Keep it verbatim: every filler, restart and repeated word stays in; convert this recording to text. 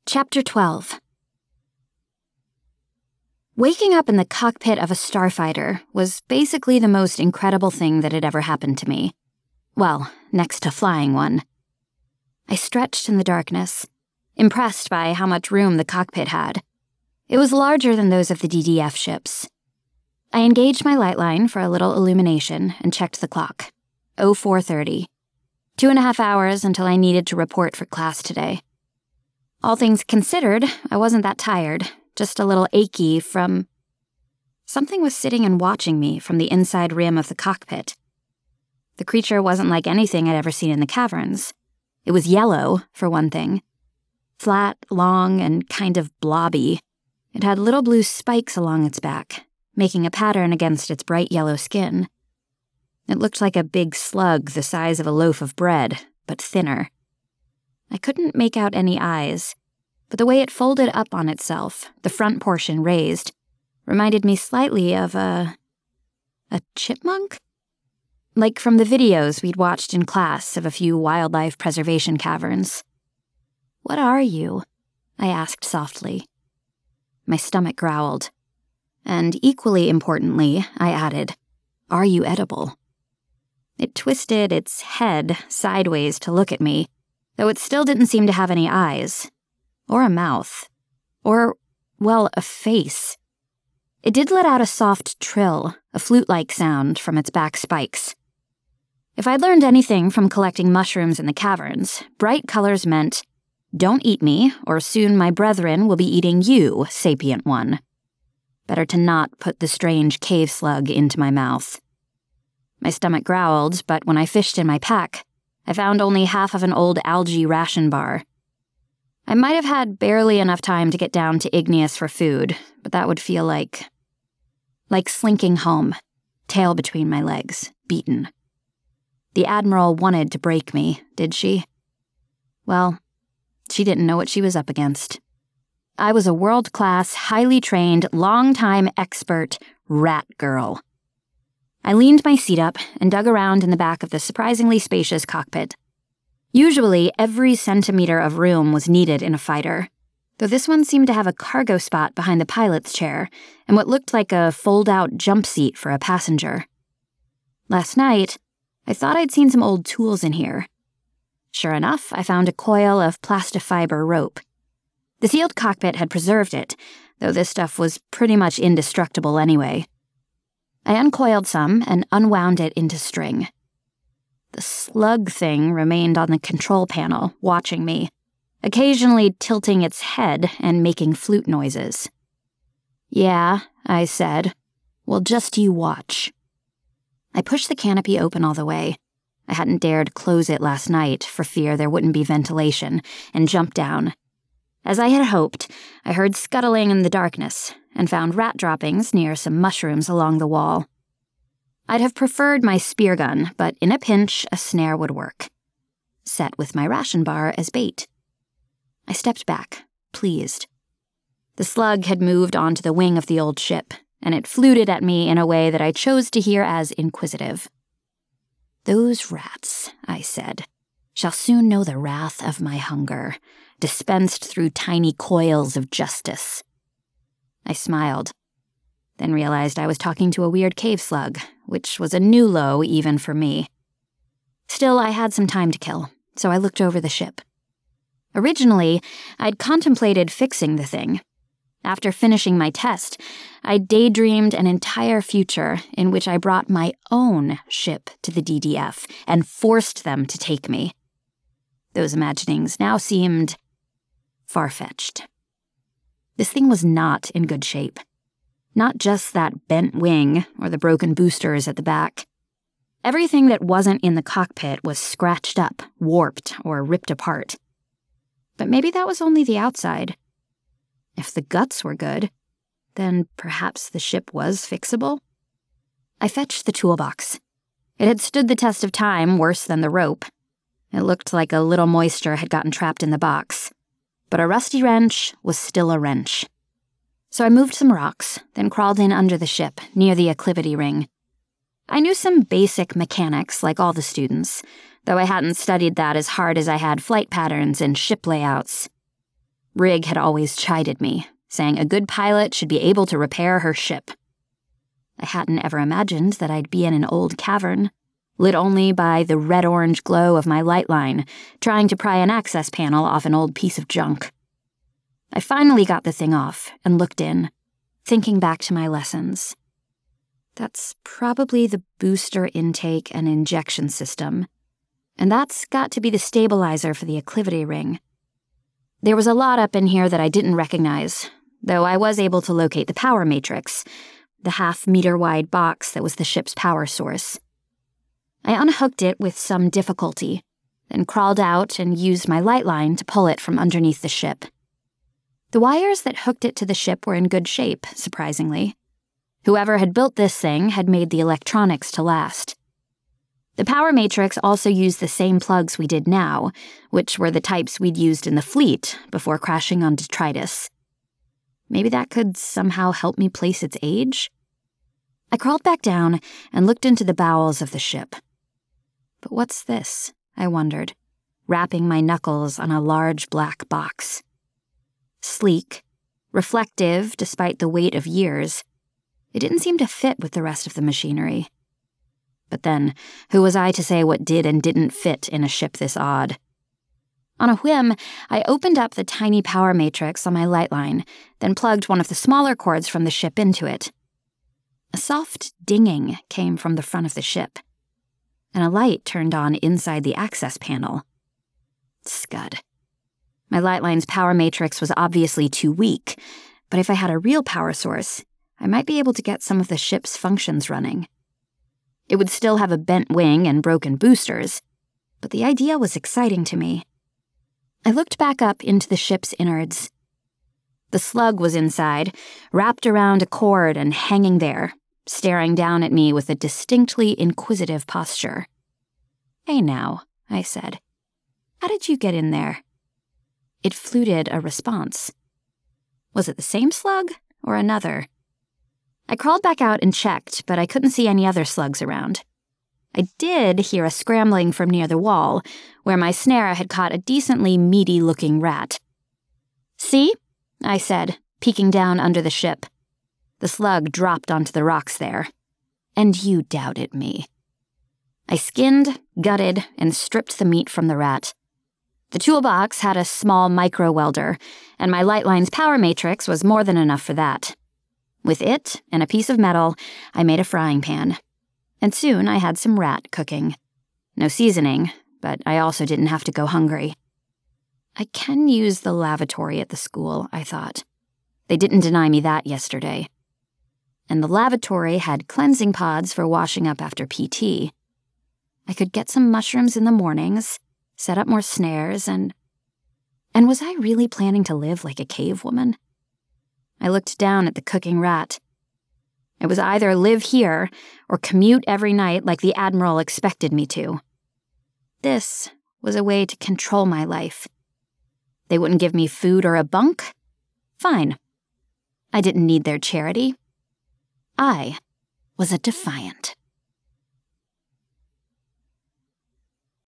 Chapter twelve. Waking up in the cockpit of a starfighter was basically the most incredible thing that had ever happened to me. Well, next to flying one. I stretched in the darkness, impressed by how much room the cockpit had. It was larger than those of the D D F ships. I engaged my light line for a little illumination and checked the clock. oh four thirty. Two and a half hours until I needed to report for class today. All things considered, I wasn't that tired, just a little achy from... Something was sitting and watching me from the inside rim of the cockpit. The creature wasn't like anything I'd ever seen in the caverns. It was yellow, for one thing. Flat, long, and kind of blobby. It had little blue spikes along its back, making a pattern against its bright yellow skin. It looked like a big slug the size of a loaf of bread, but thinner. I couldn't make out any eyes, but the way it folded up on itself, the front portion raised, reminded me slightly of a... a chipmunk? Like from the videos we'd watched in class of a few wildlife preservation caverns. "What are you?" I asked softly. My stomach growled. And equally importantly, I added, "Are you edible?" It twisted its head sideways to look at me, though it still didn't seem to have any eyes. Or a mouth. Or, well, a face. It did let out a soft trill, a flute-like sound from its back spikes. If I'd learned anything from collecting mushrooms in the caverns, bright colors meant, "Don't eat me, or soon my brethren will be eating you, sapient one." Better to not put the strange cave slug into my mouth. My stomach growled, but when I fished in my pack, I found only half of an old algae ration bar. I might have had barely enough time to get down to Igneous for food, but that would feel like... like slinking home, tail between my legs, beaten. The Admiral wanted to break me, did she? Well, she didn't know what she was up against. I was a world-class, highly trained, long-time expert rat girl. I leaned my seat up and dug around in the back of the surprisingly spacious cockpit. Usually, every centimeter of room was needed in a fighter, though this one seemed to have a cargo spot behind the pilot's chair and what looked like a fold-out jump seat for a passenger. Last night, I thought I'd seen some old tools in here. Sure enough, I found a coil of plastifiber rope. The sealed cockpit had preserved it, though this stuff was pretty much indestructible anyway. I uncoiled some and unwound it into string. The slug thing remained on the control panel, watching me, occasionally tilting its head and making flute noises. "Yeah," I said. "Well, just you watch." I pushed the canopy open all the way. I hadn't dared close it last night for fear there wouldn't be ventilation, and jumped down. As I had hoped, I heard scuttling in the darkness and found rat droppings near some mushrooms along the wall. I'd have preferred my spear gun, but in a pinch, a snare would work. Set with my ration bar as bait. I stepped back, pleased. The slug had moved onto the wing of the old ship, and it fluted at me in a way that I chose to hear as inquisitive. "Those rats," I said, "shall soon know the wrath of my hunger, dispensed through tiny coils of justice." I smiled, then realized I was talking to a weird cave slug, which was a new low even for me. Still, I had some time to kill, so I looked over the ship. Originally, I'd contemplated fixing the thing. After finishing my test, I daydreamed an entire future in which I brought my own ship to the D D F and forced them to take me. Those imaginings now seemed far-fetched. This thing was not in good shape. Not just that bent wing or the broken boosters at the back. Everything that wasn't in the cockpit was scratched up, warped, or ripped apart. But maybe that was only the outside. If the guts were good, then perhaps the ship was fixable? I fetched the toolbox. It had stood the test of time worse than the rope. It looked like a little moisture had gotten trapped in the box. But a rusty wrench was still a wrench. So I moved some rocks, then crawled in under the ship, near the acclivity ring. I knew some basic mechanics, like all the students, though I hadn't studied that as hard as I had flight patterns and ship layouts. Rig had always chided me, saying a good pilot should be able to repair her ship. I hadn't ever imagined that I'd be in an old cavern, lit only by the red-orange glow of my light line, trying to pry an access panel off an old piece of junk. I finally got the thing off and looked in, thinking back to my lessons. That's probably the booster intake and injection system, and that's got to be the stabilizer for the acclivity ring. There was a lot up in here that I didn't recognize, though I was able to locate the power matrix, the half-meter-wide box that was the ship's power source. I unhooked it with some difficulty, then crawled out and used my light line to pull it from underneath the ship. The wires that hooked it to the ship were in good shape, surprisingly. Whoever had built this thing had made the electronics to last. The power matrix also used the same plugs we did now, which were the types we'd used in the fleet before crashing on detritus. Maybe that could somehow help me place its age? I crawled back down and looked into the bowels of the ship. But what's this? I wondered, rapping my knuckles on a large black box. Sleek, reflective despite the weight of years, it didn't seem to fit with the rest of the machinery. But then, who was I to say what did and didn't fit in a ship this odd? On a whim, I opened up the tiny power matrix on my light line, then plugged one of the smaller cords from the ship into it. A soft dinging came from the front of the ship, and a light turned on inside the access panel. Scud. My light line's power matrix was obviously too weak, but if I had a real power source, I might be able to get some of the ship's functions running. It would still have a bent wing and broken boosters, but the idea was exciting to me. I looked back up into the ship's innards. The slug was inside, wrapped around a cord and hanging there, staring down at me with a distinctly inquisitive posture. "Hey now," I said. "How did you get in there?" It fluted a response. Was it the same slug or another? I crawled back out and checked, but I couldn't see any other slugs around. I did hear a scrambling from near the wall, where my snare had caught a decently meaty-looking rat. "See?" I said, peeking down under the ship. The slug dropped onto the rocks there. "And you doubted me." I skinned, gutted, and stripped the meat from the rat. The toolbox had a small micro-welder, and my light line's power matrix was more than enough for that. With it and a piece of metal, I made a frying pan. And soon I had some rat cooking. No seasoning, but I also didn't have to go hungry. I can use the lavatory at the school, I thought. They didn't deny me that yesterday. And the lavatory had cleansing pods for washing up after P T. I could get some mushrooms in the mornings, set up more snares, and... And was I really planning to live like a cave woman? I looked down at the cooking rat. It was either live here or commute every night like the Admiral expected me to. This was a way to control my life. They wouldn't give me food or a bunk? Fine. I didn't need their charity. I was a defiant.